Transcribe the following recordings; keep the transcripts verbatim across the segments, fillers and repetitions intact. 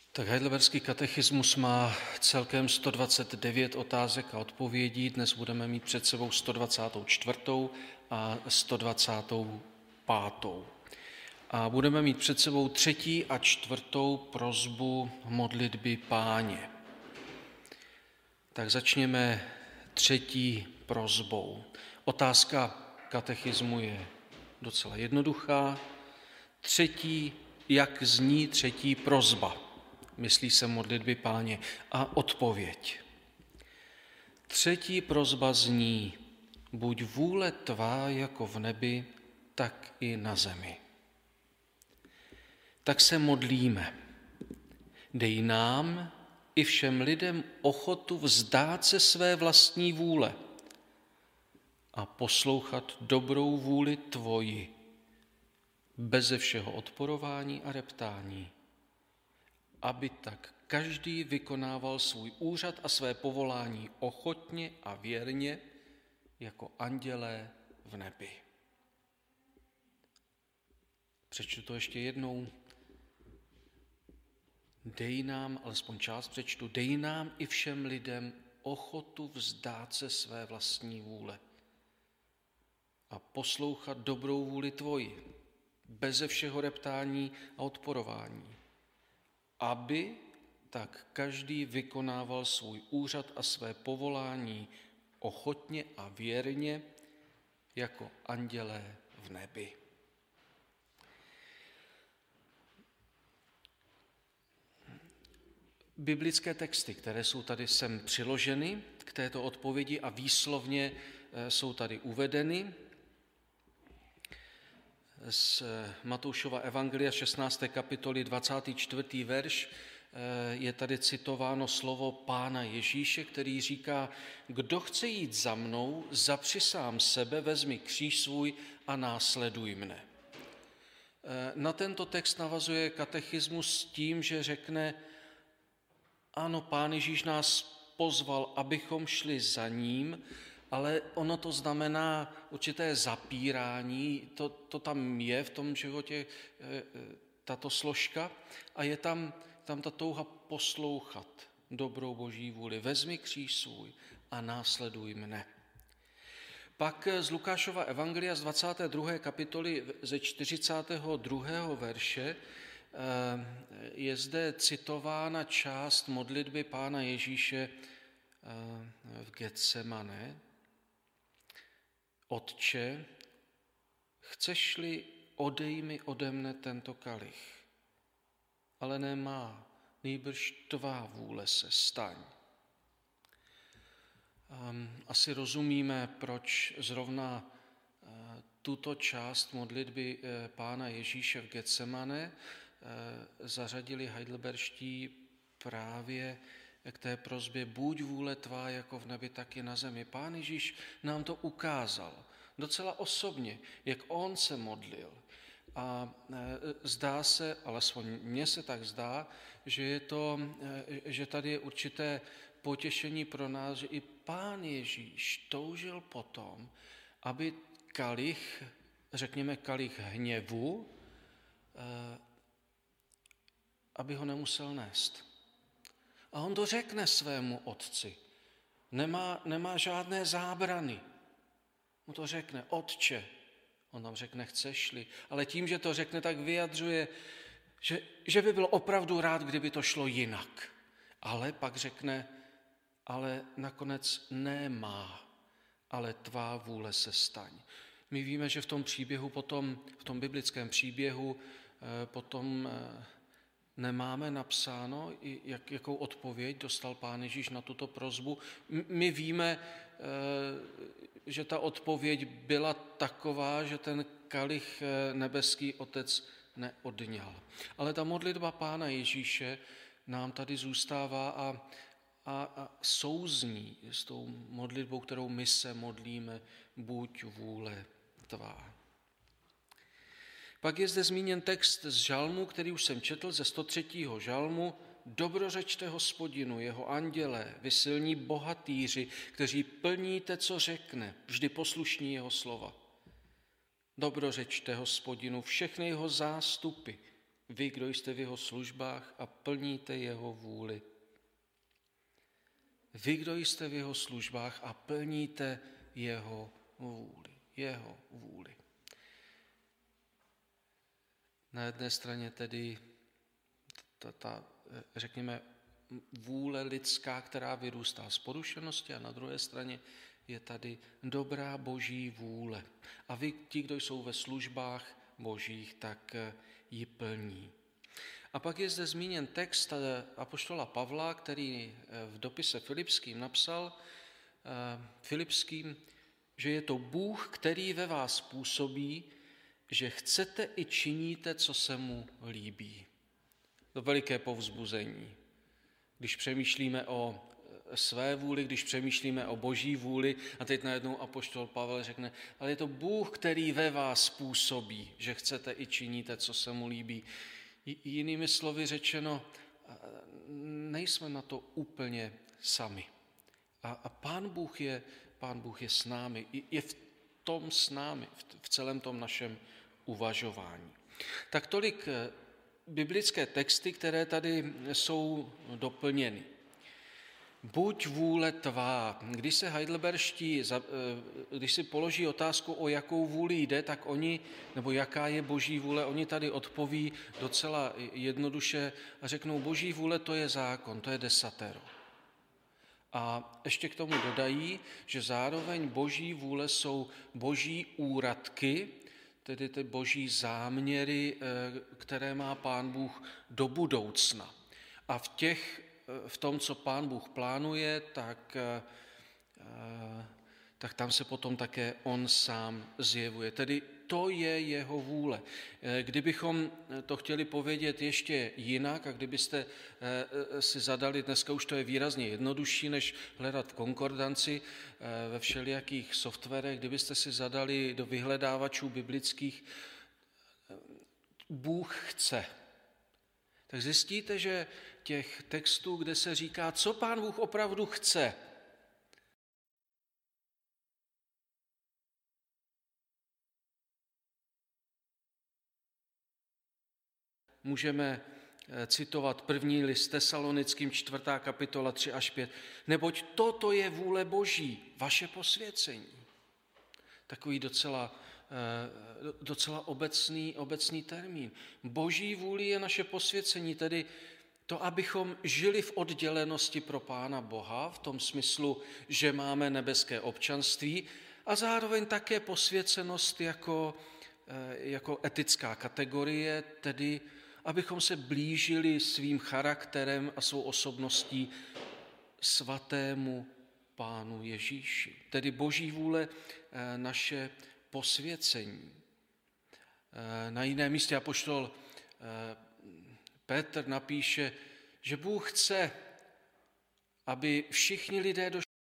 Tak heidelberský katechismus má celkem sto dvacet devět otázek a odpovědí. Dnes budeme mít před sebou sto dvacet čtyři a sto dvacet pět. A budeme mít před sebou třetí a čtvrtou prosbu modlitby Páně. Tak začněme třetí prosbou. Otázka katechismu je docela jednoduchá. Třetí, jak zní třetí prosba? Myslí se modlitby Páně. A odpověď. Třetí prosba zní: buď vůle tvá jako v nebi, tak i na zemi. Tak se modlíme. Dej nám i všem lidem ochotu vzdát se své vlastní vůle a poslouchat dobrou vůli tvoji, beze všeho odporování a reptání, aby tak každý vykonával svůj úřad a své povolání ochotně a věrně jako andělé v nebi. Přečtu to ještě jednou. Dej nám, alespoň část přečtu, dej nám i všem lidem ochotu vzdát se své vlastní vůle a poslouchat dobrou vůli tvoji, beze všeho reptání a odporování, aby tak každý vykonával svůj úřad a své povolání ochotně a věrně jako andělé v nebi. Biblické texty, které jsou tady sem přiloženy k této odpovědi a výslovně jsou tady uvedeny, z Matoušova evangelia šestnácté kapitoly dvacátý čtvrtý verš je tady citováno slovo Pána Ježíše, který říká: kdo chce jít za mnou, zapři sám sebe, vezmi kříž svůj a následuj mne. Na tento text navazuje katechismus tím, že řekne: ano, Pán Ježíš nás pozval, abychom šli za ním, ale ono to znamená určité zapírání, to, to tam je v tom životě, tato složka, a je tam, tam ta touha poslouchat dobrou Boží vůli. Vezmi kříž svůj a následuj mne. Pak z Lukášova evangelia z dvacáté druhé kapitoly ze čtyřicátého druhého verše je zde citována část modlitby Pána Ježíše v Getsemane. Otče, chceš-li, odej mi ode mne tento kalich, ale ne má, nýbrž tvá vůle se staň. Asi rozumíme, proč zrovna tuto část modlitby Pána Ježíše v Getsemane zařadili heidelberští právě k té prosbě buď vůle tvá jako v nebi, tak i na zemi. Pán Ježíš nám to ukázal docela osobně, jak on se modlil. A zdá se, alespoň mně se tak zdá, že, je to, že tady je určité potěšení pro nás, že i Pán Ježíš toužil potom, aby kalich, řekněme kalich hněvu, aby ho nemusel nést. A on to řekne svému otci. Nemá, nemá žádné zábrany. On to řekne: Otče. On tam řekne: chceš-li. Ale tím, že to řekne, tak vyjadřuje, že, že by byl opravdu rád, kdyby to šlo jinak. Ale pak řekne: ale nakonec nemá, ale tvá vůle se staň. My víme, že v tom příběhu potom, v tom biblickém příběhu potom nemáme napsáno, jak, jakou odpověď dostal Pán Ježíš na tuto prosbu. My víme, že ta odpověď byla taková, že ten kalich nebeský Otec neodňal. Ale ta modlitba Pána Ježíše nám tady zůstává a, a, a souzní s tou modlitbou, kterou my se modlíme: buď vůle tvá. Pak je zde zmíněn text z žalmu, který už jsem četl, ze sto třetího žalmu. Dobrořečte Hospodinu, jeho andělé, vy silní bohatýři, kteří plníte, co řekne, vždy poslušní jeho slova. Dobrořečte Hospodinu všechny jeho zástupy, vy, kdo jste v jeho službách a plníte jeho vůli. Vy, kdo jste v jeho službách a plníte jeho vůli. Jeho vůli. Na jedné straně tedy ta, ta, řekněme, vůle lidská, která vyrůstá z porušenosti, a na druhé straně je tady dobrá boží vůle. A vy, ti, kdo jsou ve službách božích, tak ji plní. A pak je zde zmíněn text apoštola Pavla, který v dopise Filipským napsal, Filipským, že je to Bůh, který ve vás působí, že chcete i činíte, co se mu líbí. To veliké povzbuzení. Když přemýšlíme o své vůli, když přemýšlíme o boží vůli, a teď najednou apoštol Pavel řekne, ale je to Bůh, který ve vás působí, že chcete i činíte, co se mu líbí. Jinými slovy řečeno, nejsme na to úplně sami. A, a Pán Bůh je, Pán Bůh je s námi, je v tom s námi, v celém tom našem uvažování. Tak tolik biblické texty, které tady jsou doplněny. Buď vůle tvá. Když se heidelberští, když si položí otázku, o jakou vůli jde, tak oni, nebo jaká je boží vůle, oni tady odpoví docela jednoduše a řeknou, boží vůle to je zákon, to je desatero. A ještě k tomu dodají, že zároveň boží vůle jsou boží úradky, tedy ty boží záměry, které má Pán Bůh do budoucna. A v těch, v tom, co Pán Bůh plánuje, tak, tak tam se potom také on sám zjevuje. Tedy to je jeho vůle. Kdybychom to chtěli povědět ještě jinak, a kdybyste si zadali, dneska už to je výrazně jednodušší, než hledat v konkordanci ve všelijakých softwarech, kdybyste si zadali do vyhledávačů biblických Bůh chce, tak zjistíte, že těch textů, kde se říká, co Pán Bůh opravdu chce, můžeme citovat první list Tesalonickým, čtvrtá kapitola, tři až pět. Neboť toto je vůle Boží, vaše posvěcení. Takový docela, docela obecný, obecný termín. Boží vůli je naše posvěcení, tedy to, abychom žili v oddělenosti pro Pána Boha, v tom smyslu, že máme nebeské občanství, a zároveň také posvěcenost jako, jako etická kategorie, tedy abychom se blížili svým charakterem a svou osobností svatému Pánu Ježíši. Tedy boží vůle naše posvěcení. Na jiném místě apoštol Petr napíše, že Bůh chce, aby všichni lidé došli.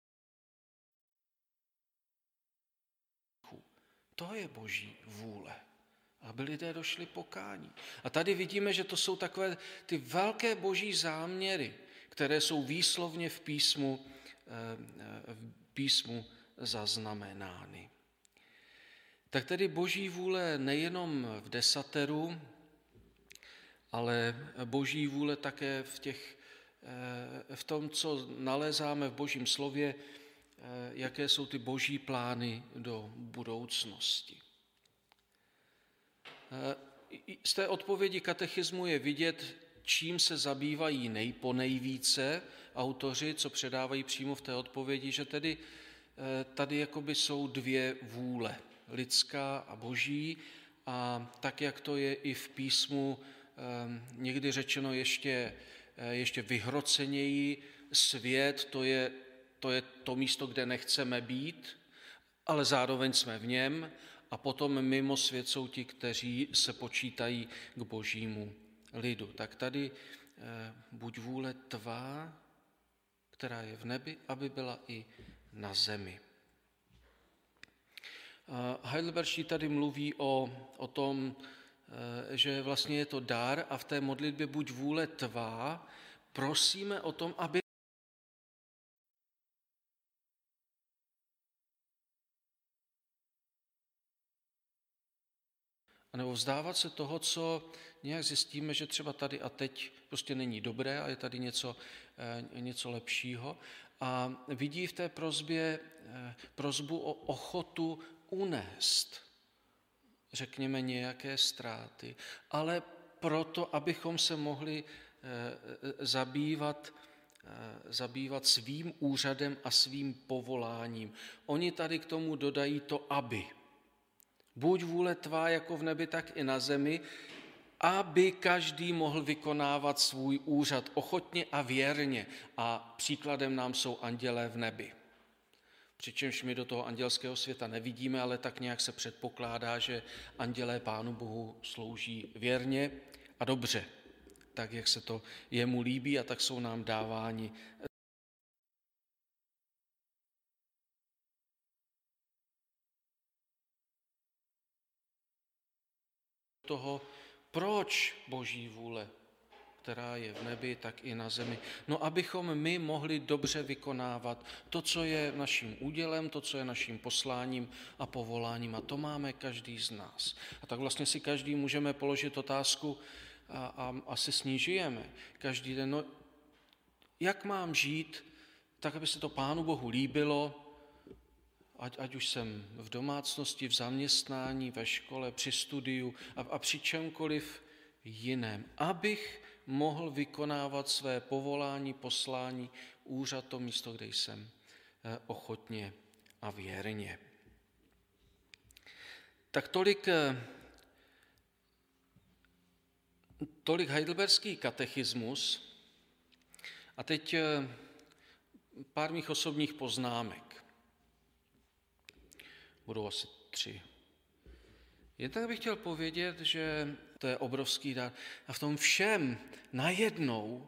To je boží vůle, aby lidé došli pokání. A tady vidíme, že to jsou takové ty velké boží záměry, které jsou výslovně v písmu, v písmu zaznamenány. Tak tedy boží vůle nejenom v desateru, ale boží vůle také v, těch, v tom, co nalézáme v božím slově, jaké jsou ty boží plány do budoucnosti. Z té odpovědi katechismu je vidět, čím se zabývají nejponejvíce autoři, co předávají přímo v té odpovědi, že tedy tady jakoby jsou dvě vůle, lidská a boží, a tak, jak to je i v písmu někdy řečeno ještě, ještě vyhroceněji, svět to je, to je to místo, kde nechceme být, ale zároveň jsme v něm, a potom mimo svět jsou ti, kteří se počítají k božímu lidu. Tak tady buď vůle tvá, která je v nebi, aby byla i na zemi. Heidelberští tady mluví o, o tom, že vlastně je to dar, a v té modlitbě buď vůle tvá prosíme o tom, aby anebo vzdávat se toho, co nějak zjistíme, že třeba tady a teď prostě není dobré a je tady něco, něco lepšího. A vidí v té prosbě prosbu o ochotu unést, řekněme, nějaké ztráty, ale proto, abychom se mohli zabývat, zabývat svým úřadem a svým povoláním. Oni tady k tomu dodají to aby. Buď vůle tvá jako v nebi, tak i na zemi, aby každý mohl vykonávat svůj úřad ochotně a věrně. A příkladem nám jsou andělé v nebi. Přičemž my do toho andělského světa nevidíme, ale tak nějak se předpokládá, že andělé Pánu Bohu slouží věrně a dobře, tak jak se to jemu líbí a tak jsou nám dáváni. Toho, proč Boží vůle, která je v nebi, tak i na zemi. No, abychom my mohli dobře vykonávat to, co je naším údělem, to, co je naším posláním a povoláním. A to máme každý z nás. A tak vlastně si každý můžeme položit otázku a, a asi s ní žijeme. Každý den, no, jak mám žít, tak, aby se to Pánu Bohu líbilo, Ať, ať už jsem v domácnosti, v zaměstnání, ve škole, při studiu a, a při čemkoliv jiném, abych mohl vykonávat své povolání, poslání, úřad, to místo, kde jsem, ochotně a věrně. Tak tolik, tolik heidelberský katechismus a teď pár mých osobních poznámek. Budou asi tři. Jednak bych chtěl povědět, že to je obrovský dar. A v tom všem najednou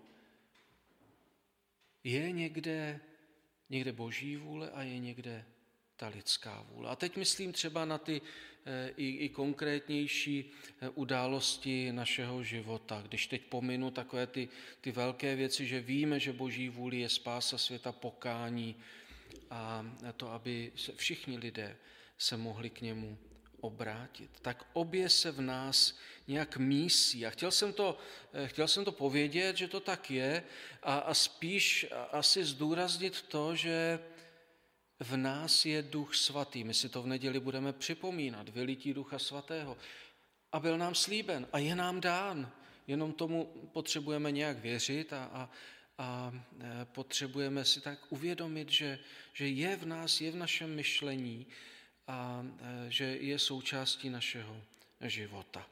je někde, někde Boží vůle a je někde ta lidská vůle. A teď myslím třeba na ty i, i konkrétnější události našeho života. Když teď pominu takové ty, ty velké věci, že víme, že Boží vůli je spása světa, pokání a to, aby se všichni lidé se mohli k němu obrátit. Tak obě se v nás nějak mísí. A chtěl jsem to, chtěl jsem to povědět, že to tak je a, a spíš asi zdůraznit to, že v nás je Duch Svatý. My si to v neděli budeme připomínat, vylití Ducha Svatého. A byl nám slíben a je nám dán. Jenom tomu potřebujeme nějak věřit a, a, a potřebujeme si tak uvědomit, že, že je v nás, je v našem myšlení, a že je součástí našeho života.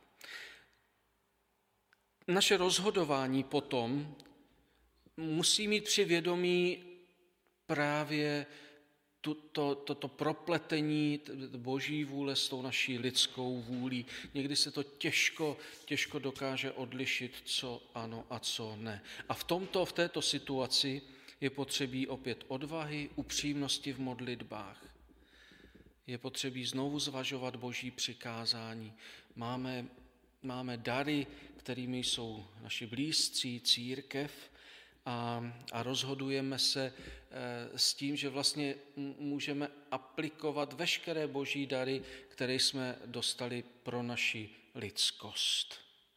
Naše rozhodování potom musí mít při vědomí právě toto to, to propletení Boží vůle s tou naší lidskou vůlí. Někdy se to těžko, těžko dokáže odlišit, co ano a co ne. A v tomto, v této situaci je potřebí opět odvahy, upřímnosti v modlitbách. Je potřebí znovu zvažovat Boží přikázání. Máme, máme dary, kterými jsou naši blízcí, církev a, a rozhodujeme se e, s tím, že vlastně můžeme aplikovat veškeré Boží dary, které jsme dostali pro naši lidskost.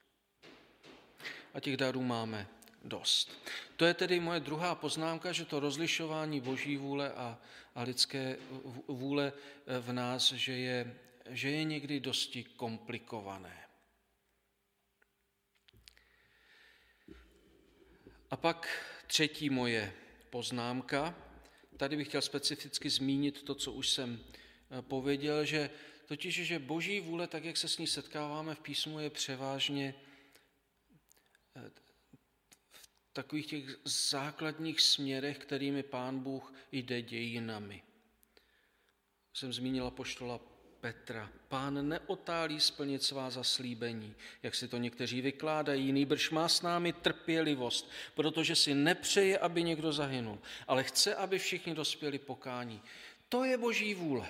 A těch darů máme dost. To je tedy moje druhá poznámka, že to rozlišování Boží vůle a, a lidské vůle v nás, že je, že je někdy dosti komplikované. A pak třetí moje poznámka. Tady bych chtěl specificky zmínit to, co už jsem pověděl, že totiž, že Boží vůle, tak jak se s ní setkáváme v písmu, je převážně v takových těch základních směrech, kterými Pán Bůh jde dějinami. Jsem zmínil apoštola Petra. Pán neotálí splnit svá zaslíbení, jak si to někteří vykládají, nýbrž má s námi trpělivost, protože si nepřeje, aby někdo zahynul, ale chce, aby všichni dospěli pokání. To je Boží vůle.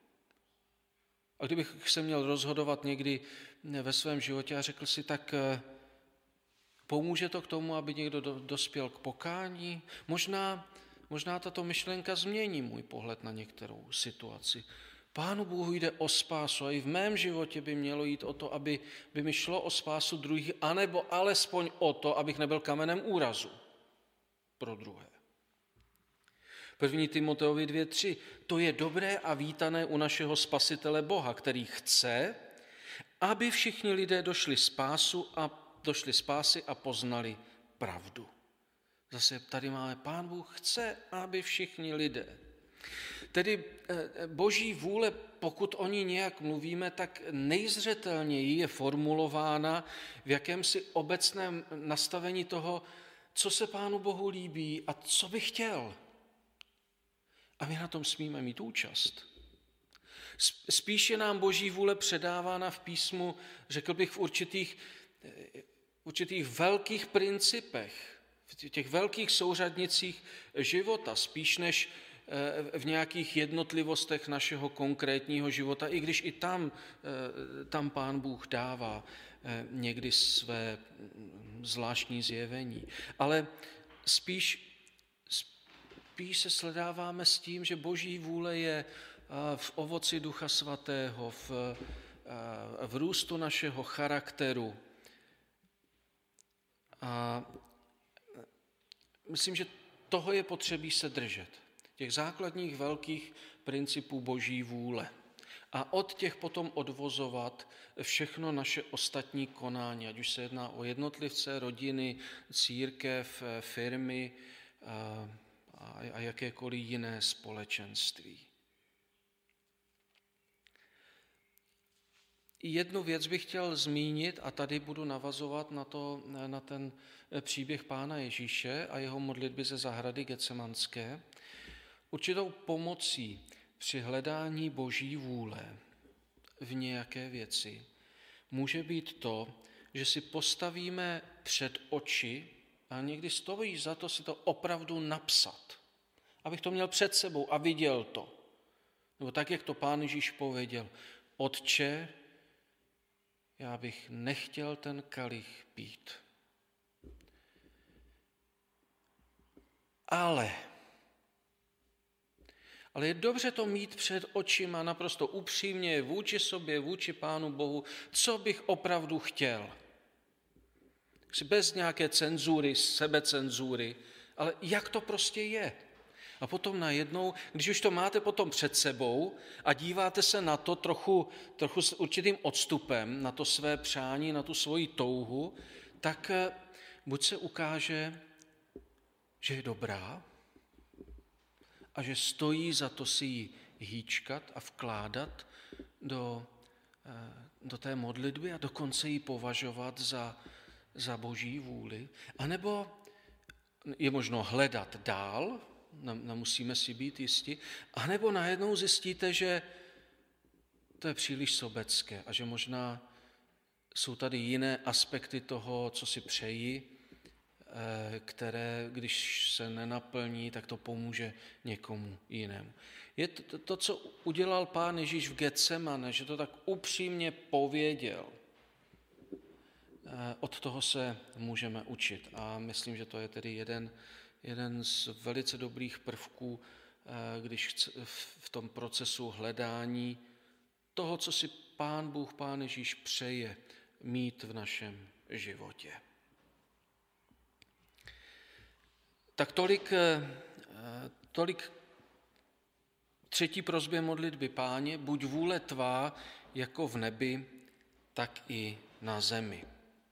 A kdybych se měl rozhodovat někdy ve svém životě a řekl si, tak pomůže to k tomu, aby někdo dospěl k pokání? Možná, možná tato myšlenka změní můj pohled na některou situaci. Pánu Bohu jde o spásu a i v mém životě by mělo jít o to, aby by mi šlo o spásu druhých, anebo alespoň o to, abych nebyl kamenem úrazu pro druhé. První Timoteovi dvě tři. To je dobré a vítané u našeho Spasitele Boha, který chce, aby všichni lidé došli spásu a došli spásy a poznali pravdu. Zase tady máme, Pán Bůh chce, aby všichni lidé. Tedy Boží vůle, pokud o ní nějak mluvíme, tak nejzřetelněji je formulována v jakémsi obecném nastavení toho, co se Pánu Bohu líbí a co by chtěl. A my na tom smíme mít účast. Spíš je nám Boží vůle předávána v písmu, řekl bych, v určitých, určitých velkých principech, v těch velkých souřadnicích života, spíš než v nějakých jednotlivostech našeho konkrétního života, i když i tam, tam Pán Bůh dává někdy své zvláštní zjevení. Ale spíš, spíš se sledáváme s tím, že Boží vůle je v ovoci Ducha Svatého, v, v růstu našeho charakteru. A myslím, že toho je potřebí se držet. Těch základních velkých principů Boží vůle. A od těch potom odvozovat všechno naše ostatní konání, ať už se jedná o jednotlivce, rodiny, církev, firmy a jakékoliv jiné společenství. Jednu věc bych chtěl zmínit a tady budu navazovat na, to, na ten příběh Pána Ježíše a jeho modlitby ze zahrady Getsemanské. Určitou pomocí při hledání Boží vůle v nějaké věci může být to, že si postavíme před oči a někdy stojí za to si to opravdu napsat. Abych to měl před sebou a viděl to. Nebo tak, jak to Pán Ježíš pověděl. Otče, já bych nechtěl ten kalich pít. Ale... Ale je dobře to mít před očima naprosto upřímně, vůči sobě, vůči Pánu Bohu, co bych opravdu chtěl. Bez nějaké cenzury, sebecenzury, ale jak to prostě je. A potom najednou, když už to máte potom před sebou a díváte se na to trochu, trochu s určitým odstupem, na to své přání, na tu svoji touhu, tak buď se ukáže, že je dobrá, a že stojí za to si ji hýčkat a vkládat do, do té modlitby a dokonce ji považovat za, za Boží vůli. A nebo je možno hledat dál, nemusíme si být jisti, a nebo najednou zjistíte, že to je příliš sobecké a že možná jsou tady jiné aspekty toho, co si přeji, které, když se nenaplní, tak to pomůže někomu jinému. Je to, to, co udělal Pán Ježíš v Getsemane, že to tak upřímně pověděl. Od toho se můžeme učit. A myslím, že to je tedy jeden, jeden z velice dobrých prvků, když chce, v tom procesu hledání toho, co si Pán Bůh, Pán Ježíš přeje mít v našem životě. Tak tolik, tolik třetí prosbě modlitby Páně, buď vůle tvá jako v nebi, tak i na zemi.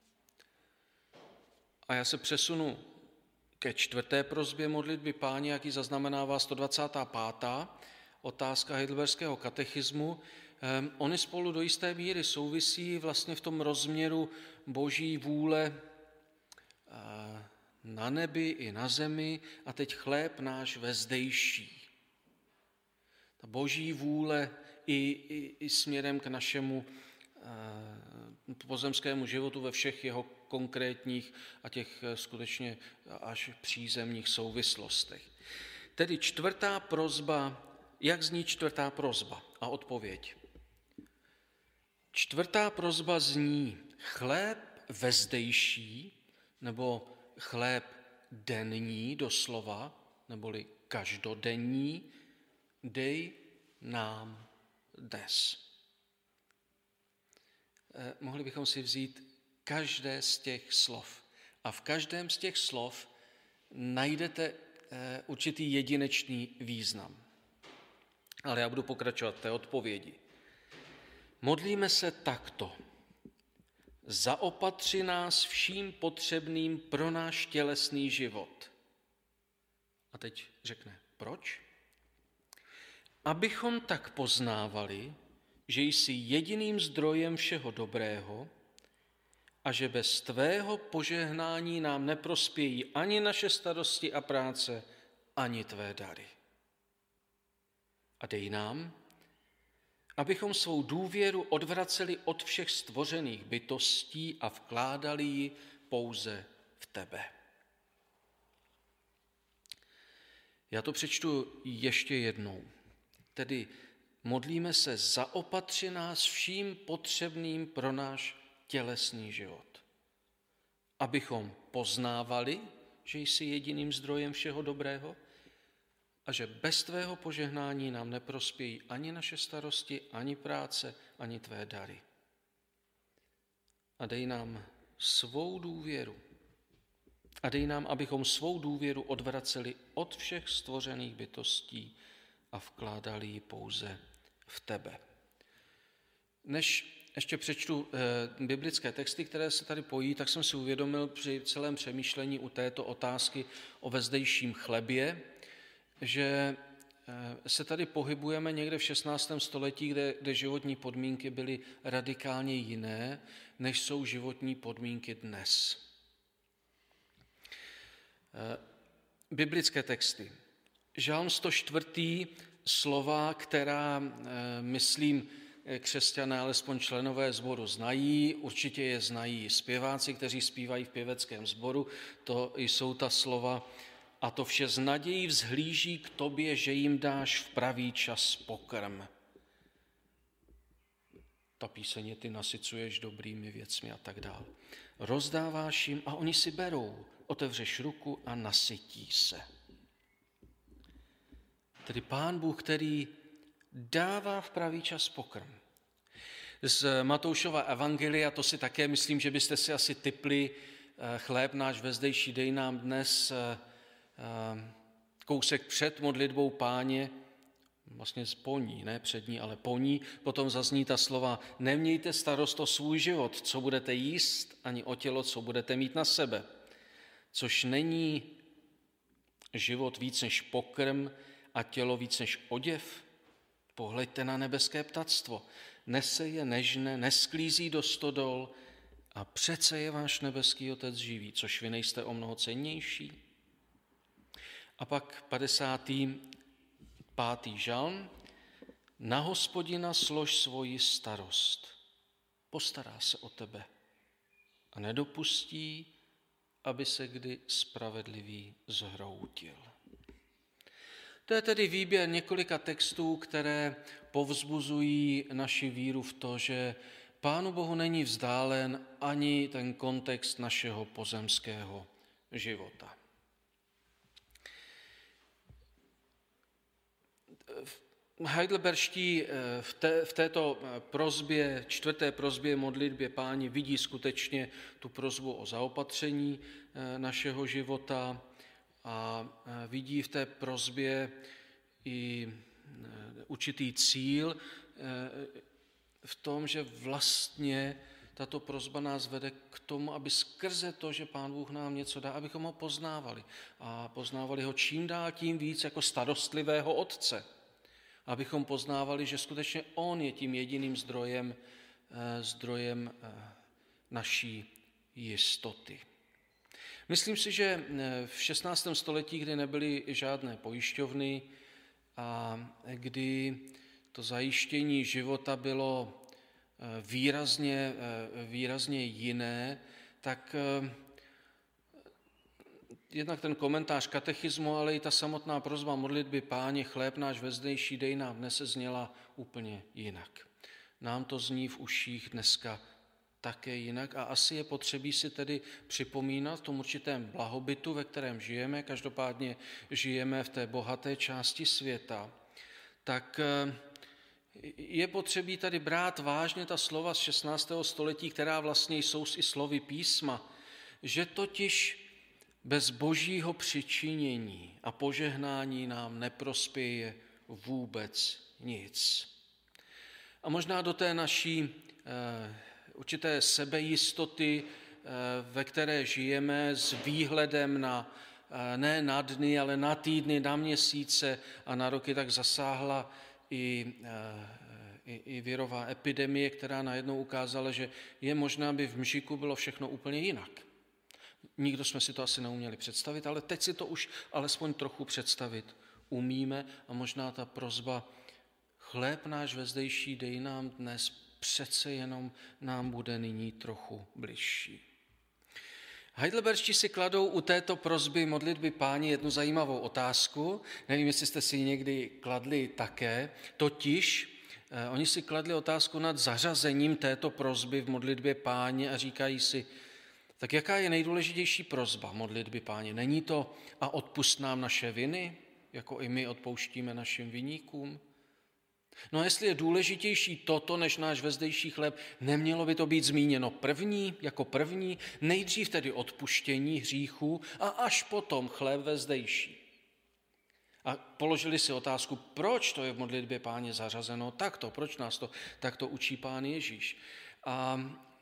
A já se přesunu ke čtvrté prosbě modlitby Páně, jak ji zaznamenává sto dvacátá pátá otázka Heidelberského katechismu. Ony spolu do jisté míry souvisí vlastně v tom rozměru Boží vůle na nebi i na zemi a teď chléb náš vezdejší. Ta Boží vůle i, i, i směrem k našemu eh, pozemskému životu ve všech jeho konkrétních a těch skutečně až přízemních souvislostech. Tedy čtvrtá prosba, jak zní čtvrtá prosba? A odpověď. Čtvrtá prosba zní chléb vezdejší, nebo chléb denní doslova, neboli každodenní, dej nám dnes. Eh, mohli bychom si vzít každé z těch slov. A v každém z těch slov najdete eh, určitý jedinečný význam. Ale já budu pokračovat v té odpovědi. Modlíme se takto. Zaopatři nás vším potřebným pro náš tělesný život. A teď řekne, proč? Abychom tak poznávali, že jsi jediným zdrojem všeho dobrého a že bez tvého požehnání nám neprospějí ani naše starosti a práce, ani tvé dary. A dej nám, abychom svou důvěru odvraceli od všech stvořených bytostí a vkládali ji pouze v tebe. Já to přečtu ještě jednou. Tedy modlíme se, zaopatři nás vším potřebným pro náš tělesný život. Abychom poznávali, že jsi jediným zdrojem všeho dobrého a že bez tvého požehnání nám neprospějí ani naše starosti, ani práce, ani tvé dary. A dej nám svou důvěru. A dej nám, abychom svou důvěru odvraceli od všech stvořených bytostí a vkládali ji pouze v tebe. Než ještě přečtu e, biblické texty, které se tady pojí, tak jsem si uvědomil při celém přemýšlení u této otázky o vezdejším chlebě, že e, se tady pohybujeme někde v šestnáctém století, kde, kde životní podmínky byly radikálně jiné, než jsou životní podmínky dnes. E, biblické texty. Žalm sto čtyři. Slova, která, e, myslím, křesťané, alespoň členové sboru znají, určitě je znají zpěváci, kteří zpívají v pěveckém sboru, to jsou ta slova, a to vše s nadějí vzhlíží k tobě, že jim dáš v pravý čas pokrm. Ta píseň ty nasycuješ dobrými věcmi a tak dále. Rozdáváš jim a oni si berou, otevřeš ruku a nasytí se. Tedy Pán Bůh, který dává v pravý čas pokrm. Z Matoušova evangelia, to si také myslím, že byste si asi tipli, chléb náš vezdejší dej nám dnes, kousek před modlitbou Páně, vlastně po ní, ne před ní, ale po ní, potom zazní ta slova, nemějte starost o svůj život, co budete jíst, ani o tělo, co budete mít na sebe. Což není život víc než pokrm a tělo víc než oděv. Pohleďte na nebeské ptactvo. Nese je nežne, nesklízí do stodol a přece je váš nebeský Otec živý, což vy nejste o mnoho cennější. A pak padesátý pátý žalm. Na Hospodina slož svoji starost. Postará se o tebe a nedopustí, aby se kdy spravedlivý zhroutil. To je tedy výběr několika textů, které povzbuzují naši víru v to, že Pánu Bohu není vzdálen ani ten kontext našeho pozemského života. Heidelberští v, té, v této prosbě, čtvrté prosbě modlitbě Páni vidí skutečně tu prosbu o zaopatření našeho života a vidí v té prosbě i určitý cíl v tom, že vlastně tato prosba nás vede k tomu, aby skrze to, že Pán Bůh nám něco dá, abychom ho poznávali. A poznávali ho čím dál tím víc jako starostlivého otce. Abychom poznávali, že skutečně on je tím jediným zdrojem, zdrojem naší jistoty. Myslím si, že v šestnáctém století, kdy nebyly žádné pojišťovny a kdy to zajištění života bylo výrazně, výrazně jiné, tak jednak ten komentář katechismu, ale i ta samotná prosba modlitby Páně, chléb náš vezdejší dej nám dnes se zněla úplně jinak. Nám to zní v uších dneska také jinak a asi je potřebí si tedy připomínat v tom určitém blahobytu, ve kterém žijeme, každopádně žijeme v té bohaté části světa, tak Je potřebí tady brát vážně ta slova z šestnáctého století, která vlastně jsou i slovy písma, že totiž bez božího přičinění a požehnání nám neprospěje vůbec nic. A možná do té naší eh, určité sebejistoty, eh, ve které žijeme s výhledem na eh, ne na dny, ale na týdny, na měsíce a na roky, tak zasáhla i, eh, i, i virová epidemie, která najednou ukázala, že je možné, aby v Mžiku bylo všechno úplně jinak. Nikdo jsme si to asi neuměli představit, ale teď si to už alespoň trochu představit umíme a možná ta prosba chléb náš vezdejší dej nám dnes, přece jenom nám bude nyní trochu bližší. Heidelberští si kladou u této prosby modlitby Páni jednu zajímavou otázku, nevím, jestli jste si ji někdy kladli také, totiž eh, oni si kladli otázku nad zařazením této prosby v modlitbě Páni a říkají si, tak jaká je nejdůležitější prosba modlitby Páni? Není to a odpusť nám naše viny, jako i my odpouštíme našim viníkům? No a jestli je důležitější toto než náš vezdejší chléb, nemělo by to být zmíněno první, jako první, nejdřív tedy odpuštění hříchů a až potom chléb vezdejší. A položili si otázku, proč to je v modlitbě Páně zařazeno takto, proč nás to takto učí Pán Ježíš. A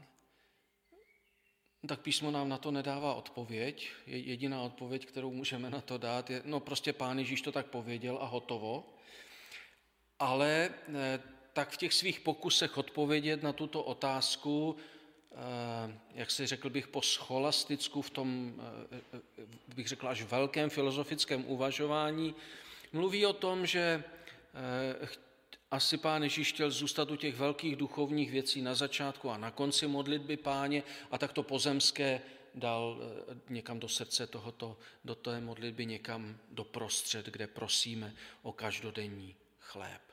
tak písmo nám na to nedává odpověď. Jediná odpověď, kterou můžeme na to dát, je, no prostě Pán Ježíš to tak pověděl a hotovo. Ale tak v těch svých pokusech odpovědět na tuto otázku, jak si řekl bych po scholasticku, v tom, bych řekl, až velkém filozofickém uvažování, mluví o tom, že asi Pán Ježíš chtěl zůstat u těch velkých duchovních věcí na začátku a na konci modlitby Páně a tak to pozemské dal někam do srdce tohoto, do té modlitby někam do prostřed, kde prosíme o každodenní chléb.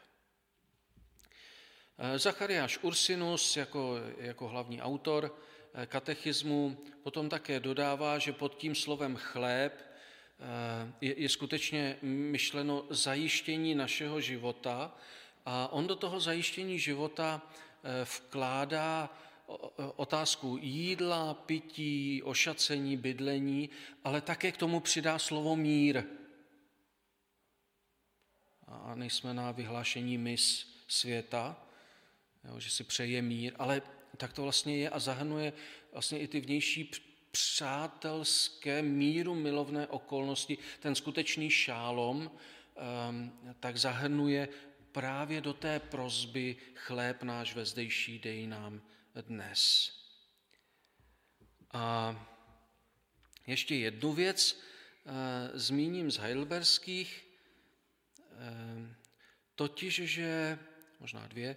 Zachariáš Ursinus jako, jako hlavní autor katechismu potom také dodává, že pod tím slovem chléb je, je skutečně myšleno zajištění našeho života a on do toho zajištění života vkládá otázku jídla, pití, ošacení, bydlení, ale také k tomu přidá slovo mír. A nejsme na vyhlášení mis světa, jo, že si přeje mír, ale tak to vlastně je a zahrnuje vlastně i ty vnější přátelské míru milovné okolnosti, ten skutečný šálom, tak zahrnuje právě do té prosby chléb náš vezdejší dej nám dnes. A ještě jednu věc zmíním z heidelberských, totiž, že, možná dvě,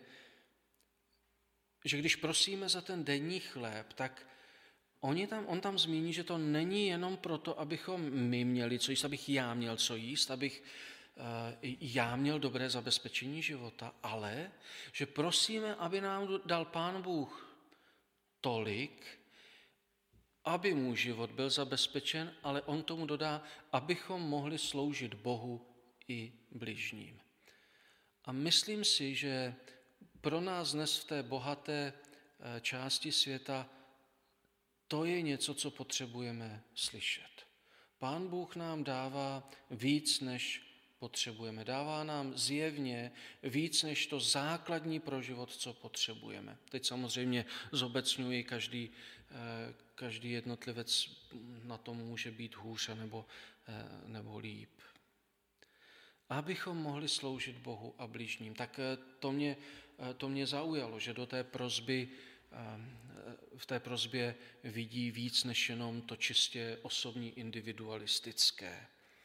že když prosíme za ten denní chléb, tak oni tam, on tam zmíní, že to není jenom proto, abychom my měli co jíst, abych já měl co jíst, abych uh, já měl dobré zabezpečení života, ale že prosíme, aby nám dal Pán Bůh tolik, aby můj život byl zabezpečen, ale on tomu dodá, abychom mohli sloužit Bohu i bližním. A myslím si, že pro nás dnes v té bohaté části světa to je něco, co potřebujeme slyšet. Pán Bůh nám dává víc, než potřebujeme. Dává nám zjevně víc, než to základní pro život, co potřebujeme. Teď samozřejmě zobecňuji, každý, každý jednotlivec na tom může být hůř nebo, nebo líp. Abychom mohli sloužit Bohu a bližním. Tak to mě, to mě zaujalo, že do té prosby, v té prosbě vidí víc než jenom to čistě osobní individualistické.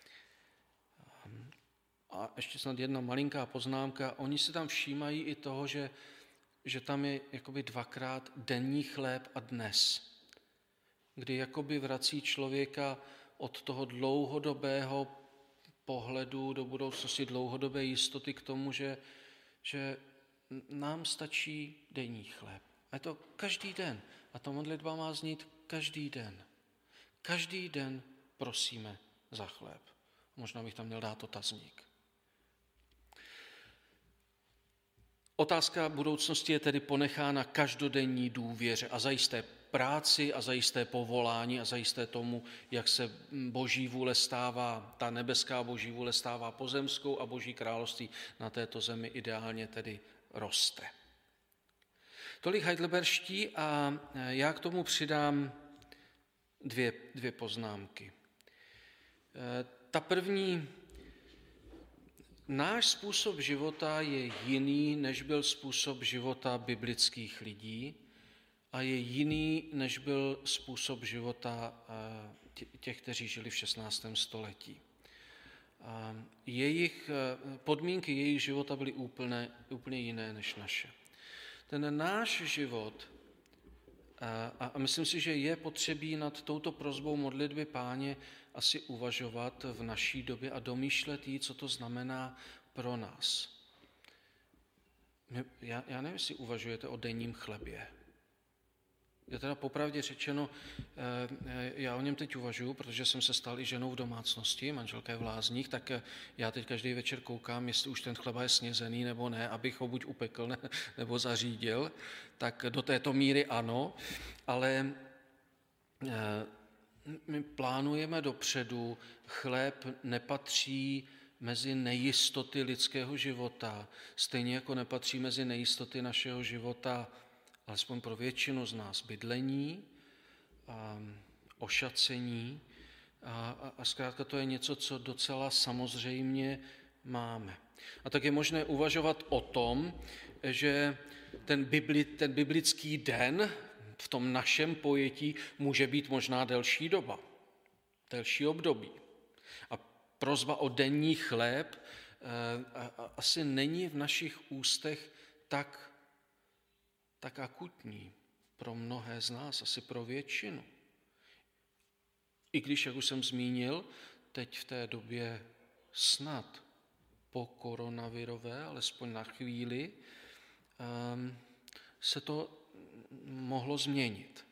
A ještě snad jedna malinká poznámka. Oni si tam všímají i toho, že, že tam je jakoby dvakrát denní chléb a dnes, kdy jakoby vrací člověka od toho dlouhodobého pohledu do budoucnosti, dlouhodobé jistoty k tomu, že, že nám stačí denní chléb. A je to každý den. A ta modlitba má znít každý den. Každý den prosíme za chléb. Možná bych tam měl dát otazník. Otázka budoucnosti je tedy ponechána každodenní důvěře a zajisté práci a zajisté povolání a zajisté tomu, jak se boží vůle stává, ta nebeská boží vůle stává pozemskou a boží království na této zemi ideálně tedy roste. Tolik heidelberští a já k tomu přidám dvě, dvě poznámky. Ta první, náš způsob života je jiný, než byl způsob života biblických lidí a je jiný, než byl způsob života těch, kteří žili v šestnáctém století. Jejich podmínky jejich života byly úplně, úplně jiné než naše. Ten náš život, a, a myslím si, že je potřebí nad touto prosbou modlitby Páně asi uvažovat v naší době a domýšlet jí, co to znamená pro nás. Já, já nevím, jestli uvažujete o denním chlebě. Já teda popravdě řečeno, já o něm teď uvažuji, protože jsem se stal i ženou v domácnosti, manželka je v Lázních, tak já teď každý večer koukám, jestli už ten chleba je snězený nebo ne, abych ho buď upekl ne, nebo zařídil, tak do této míry ano, ale my plánujeme dopředu, chléb nepatří mezi nejistoty lidského života, stejně jako nepatří mezi nejistoty našeho života, alespoň pro většinu z nás, bydlení, a ošacení a, a, a zkrátka to je něco, co docela samozřejmě máme. A tak je možné uvažovat o tom, že ten, bibli, ten biblický den v tom našem pojetí může být možná delší doba, delší období. A prosba o denní chléb a, a, asi není v našich ústech tak tak akutní pro mnohé z nás, asi pro většinu. I když, jak už jsem zmínil, teď v té době snad po koronavirové, alespoň na chvíli, um, se to mohlo změnit.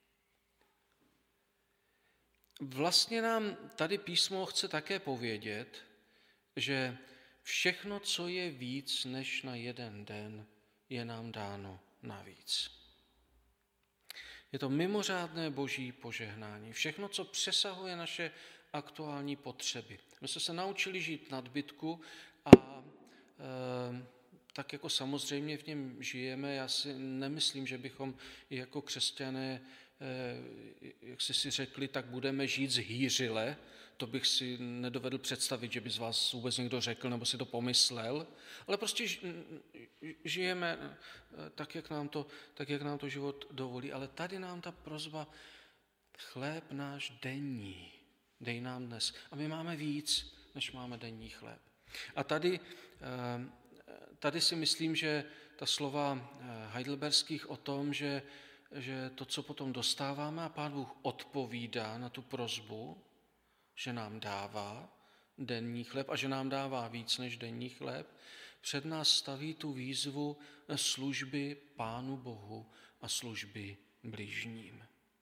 Vlastně nám tady písmo chce také povědět, že všechno, co je víc než na jeden den, je nám dáno navíc. Je to mimořádné boží požehnání. Všechno, co přesahuje naše aktuální potřeby. My jsme se naučili žít nadbytku a e, tak jako samozřejmě v něm žijeme. Já si nemyslím, že bychom i jako křesťané, e, jak jsi si řekli, tak budeme žít zhýřile. To bych si nedovedl představit, že by z vás vůbec někdo řekl nebo si to pomyslel, ale prostě žijeme tak, jak nám to, tak, jak nám to život dovolí. Ale tady nám ta prosba, chléb náš denní, dej nám dnes. A my máme víc, než máme denní chléb. A tady, tady si myslím, že ta slova heidelberských o tom, že, že to, co potom dostáváme a Pán Bůh odpovídá na tu prosbu, že nám dává denní chléb a že nám dává víc než denní chléb, před nás staví tu výzvu služby Pánu Bohu a služby bližním.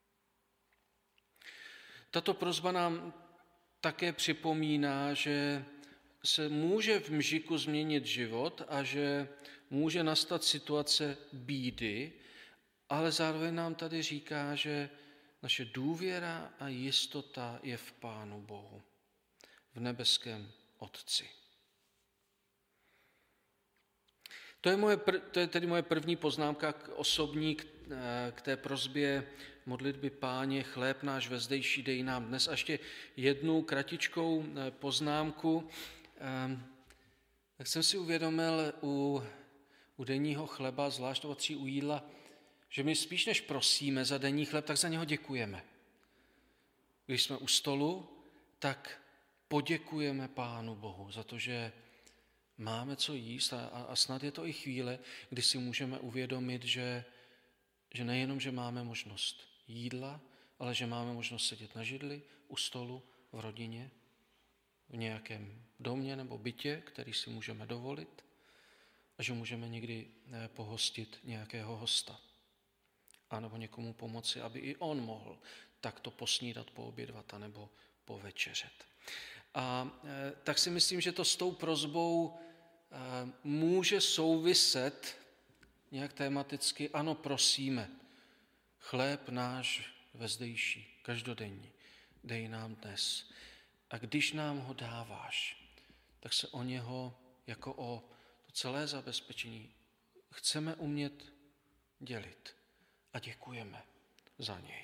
Tato prosba nám také připomíná, že se může v mžiku změnit život a že může nastat situace bídy, ale zároveň nám tady říká, že naše důvěra a jistota je v Pánu Bohu, v nebeském Otci. To je, moje, to je tedy moje první poznámka k osobní k, k té prosbě modlitby Páně, chléb náš vezdejší dej nám dnes. A ještě jednu kratičkou poznámku. Tak jsem si uvědomil u, u denního chleba, zvlášť to patří u jídla, že my spíš než prosíme za denní chléb, tak za něho děkujeme. Když jsme u stolu, tak poděkujeme Pánu Bohu za to, že máme co jíst a, a snad je to i chvíle, kdy si můžeme uvědomit, že, že nejenom, že máme možnost jídla, ale že máme možnost sedět na židli, u stolu, v rodině, v nějakém domě nebo bytě, který si můžeme dovolit a že můžeme někdy pohostit nějakého hosta. A nebo někomu pomoci, aby i on mohl takto posnídat, poobědvat a nebo povečeřet. A tak si myslím, že to s tou prosbou může souviset nějak tematicky, ano, prosíme, chléb náš vezdejší, každodenní, dej nám dnes. A když nám ho dáváš, tak se o něho jako o to celé zabezpečení chceme umět dělit a děkujeme za něj.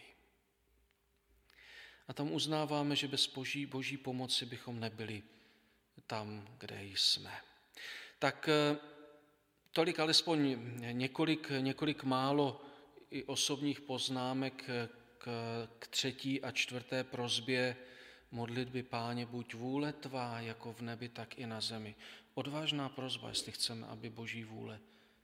A tam uznáváme, že bez boží, boží pomoci bychom nebyli tam, kde jsme. Tak tolik alespoň několik, několik málo i osobních poznámek k, k třetí a čtvrté prosbě modlitby Páně, buď vůle tvá jako v nebi, tak i na zemi. Odvážná prosba, jestli chceme, aby boží vůle,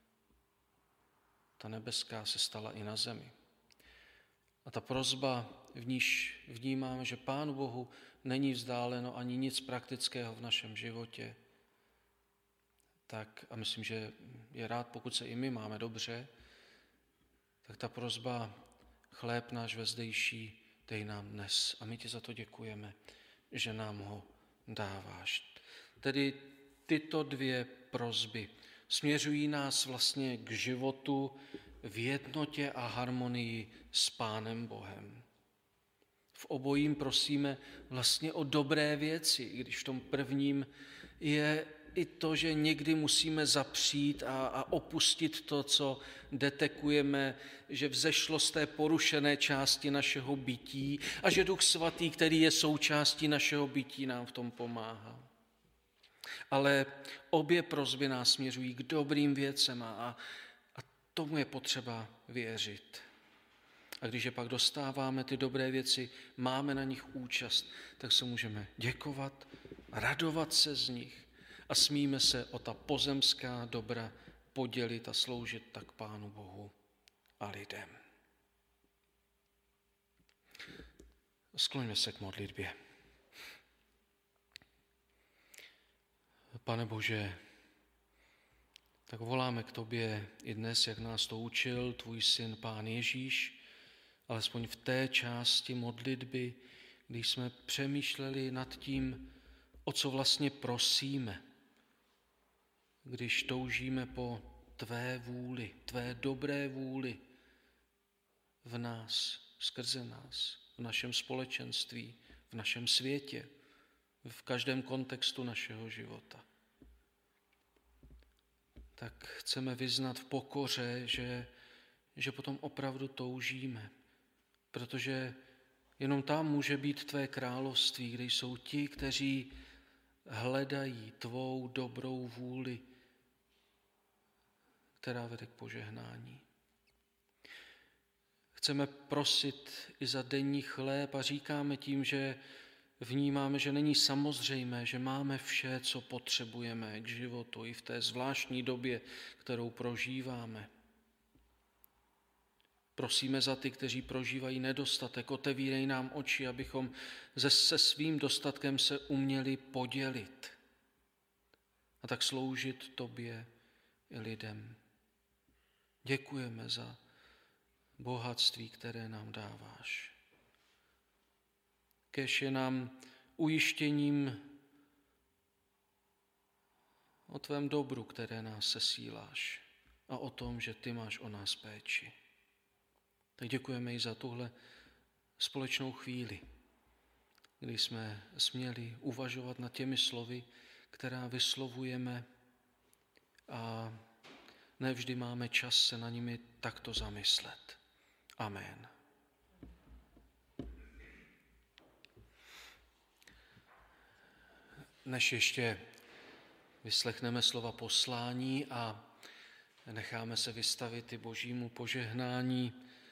ta nebeská, se stala i na zemi. A ta prosba, v níž vnímáme, že Pánu Bohu není vzdáleno ani nic praktického v našem životě, tak, a myslím, že je rád, pokud se i my máme dobře, tak ta prosba, chléb náš vezdejší, dej nám dnes. A my ti za to děkujeme, že nám ho dáváš. Tedy tyto dvě prosby směřují nás vlastně k životu v jednotě a harmonii s Pánem Bohem. V obojím prosíme vlastně o dobré věci, i když v tom prvním je i to, že někdy musíme zapřít a, a opustit to, co detekujeme, že vzešlo z té porušené části našeho bytí a že Duch Svatý, který je součástí našeho bytí, nám v tom pomáhá. Ale obě prosby nás směřují k dobrým věcem a, a tomu je potřeba věřit. A když je pak dostáváme ty dobré věci, máme na nich účast, tak se můžeme děkovat, radovat se z nich a smíme se o ta pozemská dobra podělit a sloužit tak Pánu Bohu a lidem. Skloňme se k modlitbě. Pane Bože, tak voláme k tobě i dnes, jak nás to učil tvůj syn Pán Ježíš, alespoň v té části modlitby, když jsme přemýšleli nad tím, o co vlastně prosíme, když toužíme po tvé vůli, tvé dobré vůli v nás, skrze nás, v našem společenství, v našem světě, v každém kontextu našeho života. Tak chceme vyznat v pokoře, že, že potom opravdu toužíme, protože jenom tam může být tvé království, kde jsou ti, kteří hledají tvou dobrou vůli, která vede k požehnání. Chceme prosit i za denní chléb a říkáme tím, že vnímáme, že není samozřejmé, že máme vše, co potřebujeme k životu i v té zvláštní době, kterou prožíváme. Prosíme za ty, kteří prožívají nedostatek, otevírej nám oči, abychom se svým dostatkem se uměli podělit a tak sloužit tobě i lidem. Děkujeme za bohatství, které nám dáváš. Kéž je nám ujištěním o tvém dobru, které nás sesíláš a o tom, že ty máš o nás péči. Tak děkujeme i za tuhle společnou chvíli, kdy jsme směli uvažovat nad těmi slovy, která vyslovujeme a nevždy máme čas se na nimi takto zamyslet. Amen. Než ještě vyslechneme slova poslání a necháme se vystavit i božímu požehnání,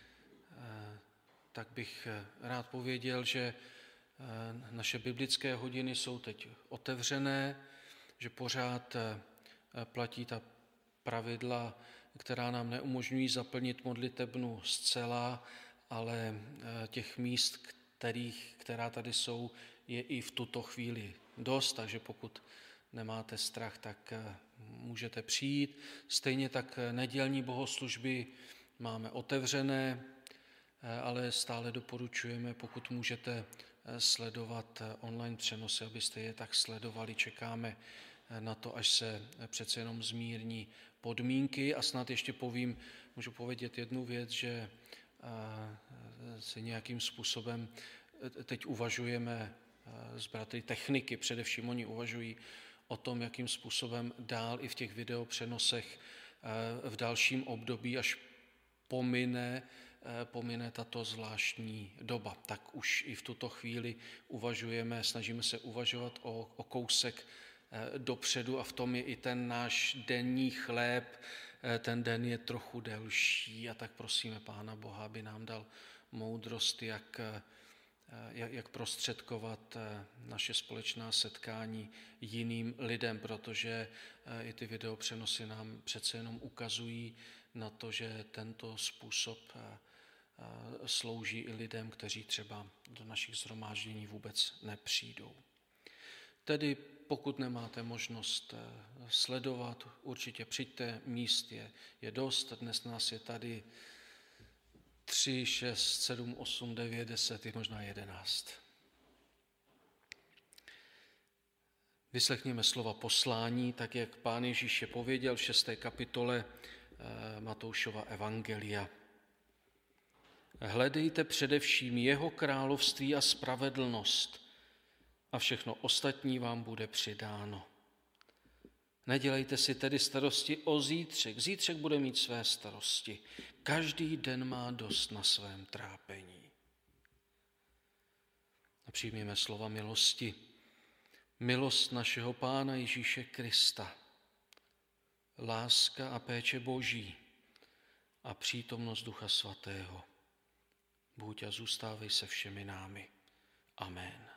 tak bych rád pověděl, že naše biblické hodiny jsou teď otevřené, že pořád platí ta pravidla, která nám neumožňují zaplnit modlitebnu zcela, ale těch míst, kterých, která tady jsou, je i v tuto chvíli dost, takže pokud nemáte strach, tak můžete přijít. Stejně tak nedělní bohoslužby máme otevřené, ale stále doporučujeme, pokud můžete sledovat online přenosy, abyste je tak sledovali. Čekáme na to, až se přece jenom zmírní podmínky. A snad ještě povím, můžu povědět jednu věc, že se nějakým způsobem teď uvažujeme s bratry techniky, především oni uvažují o tom, jakým způsobem dál i v těch videopřenosech v dalším období, až pomine, pomine tato zvláštní doba. Tak už i v tuto chvíli uvažujeme, snažíme se uvažovat o, o kousek dopředu a v tom je i ten náš denní chléb. Ten den je trochu delší a tak prosíme Pána Boha, aby nám dal moudrost, jak, jak, jak prostředkovat naše společná setkání jiným lidem, protože i ty videopřenosy nám přece jenom ukazují na to, že tento způsob slouží i lidem, kteří třeba do našich shromáždění vůbec nepřijdou. Tedy pokud nemáte možnost sledovat, určitě přijďte, míst je, je dost, dnes nás je tady tři, šest, sedm, osm, devět, deset, možná jedenáct. Vyslechněme slova poslání, tak jak Pán Ježíš je pověděl v šesté kapitole Matoušova evangelia. Hledejte především jeho království a spravedlnost a všechno ostatní vám bude přidáno. Nedělejte si tedy starosti o zítřek. Zítřek bude mít své starosti. Každý den má dost na svém trápení. A přijměme slova milosti. Milost našeho Pána Ježíše Krista, láska a péče Boží a přítomnost Ducha Svatého. Buď a zůstávej se všemi námi. Amen.